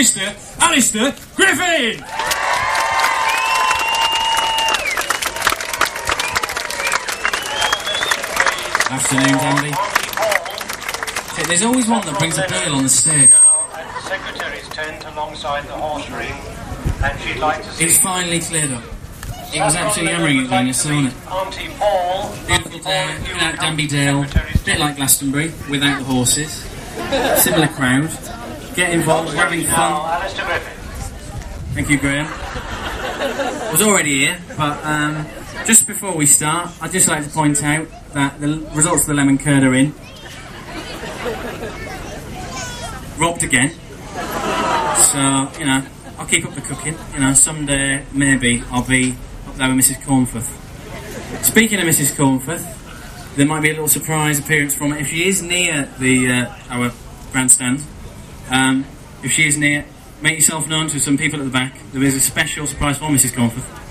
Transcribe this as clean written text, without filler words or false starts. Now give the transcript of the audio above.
Mr. Alistair Griffin! Afternoon, Andy. Okay, there's always one that brings a bell on the stage. Now, secretary's tent alongside the horse ring, and she'd like to see... It's finally cleared up. It was absolutely hammering again, you saw it. Auntie Paul. Beautiful day, out Danby Dale, a bit like Glastonbury, without the horses. Similar crowd. Get involved, we're having fun. Alistair Griffin. Thank you, Graham. I was already here, but just before we start, I'd just like to point out that the results of the lemon curd are in. Robbed again. So, you know, I'll keep up the cooking. You know, someday, maybe, I'll be up there with Mrs. Cornforth. Speaking of Mrs. Cornforth, there might be a little surprise appearance from her. If she is near the our grandstand, if she is near, make yourself known to some people at the back. There is a special surprise for Mrs. Cornforth.